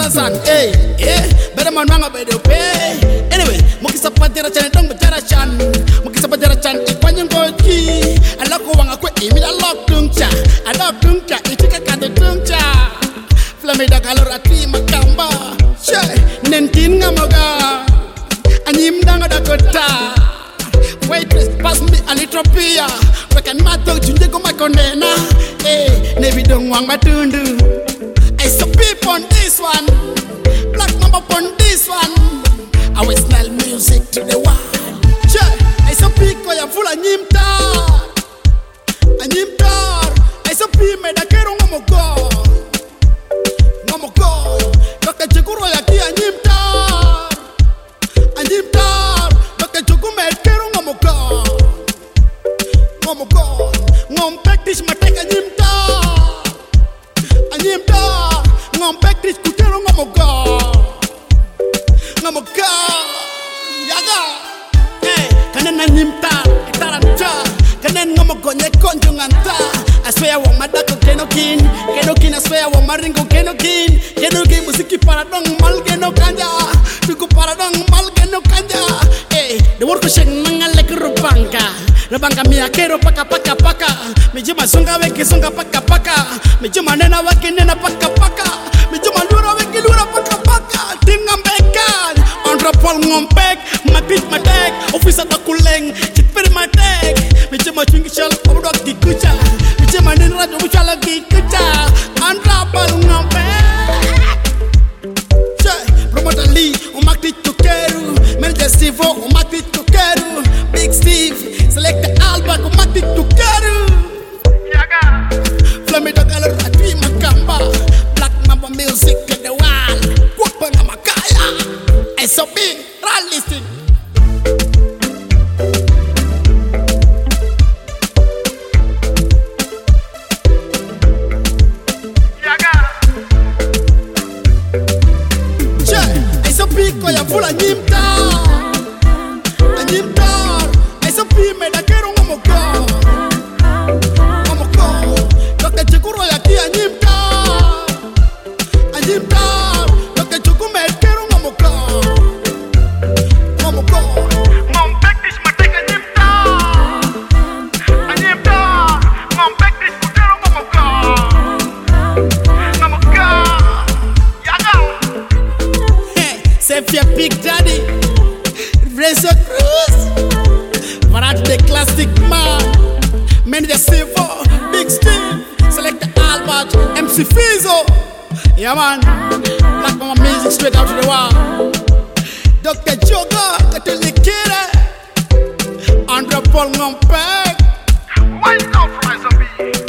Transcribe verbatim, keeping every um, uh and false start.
san. Hey, eh, better man wanga better pay. Anyway, mukisa patera chan dong betera chan. Mukisa patera chan ikwanyang goki. Alako wanga kwe imi da lock tungcha. I lock tungcha, itika kade tungcha. Flamida kalor ati makamba. She, nentin ngamaga. Anyim danga dakota. Wait, pass me a little beer. We can mato junje go makonena. Hey, nevi dong wang matundu. I saw people on this one. Black mamba on this one. I will smell music to the world. Che, I saw people ya full of nyimtar. A nyimtar. I saw people da kero ngomogo. Ngomogo. Doka chekuro ya ki a nyimtar. A nyimtar. Doka chukume kero ngomogo. Ngomogo. Ngom practice mateka nyimtar. A nyimtar. Ngom practice kutero ngomogo. Ngomogo. Yaga. Hey, kanen nyimtar. Etaranta. Kanen ngomogo nye konjunganta. I swear I want my dako kenokin. Kenokin I swear I want my ringo kenokin. Kenokin musiki paradong mal keno kanja. Tuku paradong mal keno kanja. Hey, the work of sheng mangalek rubanga. Rubanga miya kero paka paka paka. Mijuma sunga weki sunga paka paka. Mijuma nena weki nena paka paka. Mijuma lura weki lura paka paka. Tingam bekan. Andra pol ngompek. Matit matek. Officer takuleng. Chitperi matek. Mijuma chungi shal. Obudok di kucha. Mijuma nena rajo uchala di kucha. Andra pol ngompek. Che. Promoter Lee. Umakti tukeru. Manager Steve. Umakti tukeru. Big Steve. Select the album. Umakti tukeru. Yaga. Flamida color ati makamba. Black mamba music in the world. Kwapa na makaya. S O B. Right listen. Yaga. Che. S O B ko ya fula nyimta. A nyimta. S O B me da kero ngomogo. Ngomogo. Doka chekuro ya ki a nyimta. A nyimta. Doka chukume kero ngomogo. Ngomogo. Ngom practice mateka nyimta. A nyimta. Ngom practice kutero ngomogo. Ngomogo. Yaga. Hey, Sefia Big Daddy. Razor Cruz. Varat the classic man. Manager Silver. Big Steve. Select the Albert. M C Fizo. Yeah man. Black mama music straight out to the wall. Doctor Joga. Katuli Kira. Andra Paul Ngompek. Why not from S O B?